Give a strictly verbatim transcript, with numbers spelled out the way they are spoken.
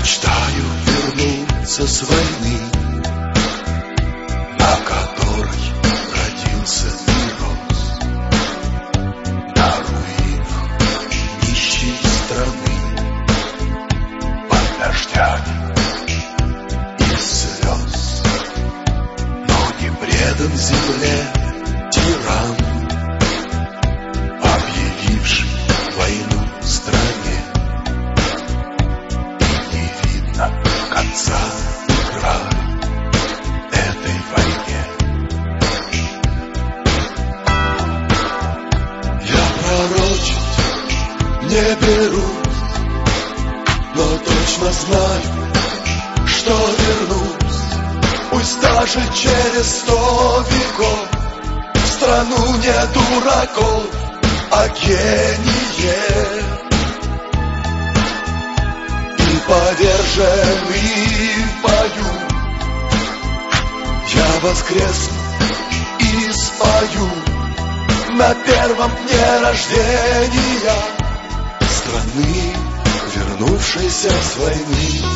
Мечтаю вернуться с войны, на которой родился и рос, на руинах нищей страны, под дождями и слез. Но не предан земле тиран, объявивший войну стране. Конца и края этой войне. Я пророчить не берусь, но точно знаю, что вернусь. Пусть даже через сто веков, в страну не дураков, а гениев. Поверженный в бою, я воскресну и спою на первом дне рождения страны, вернувшейся с войны.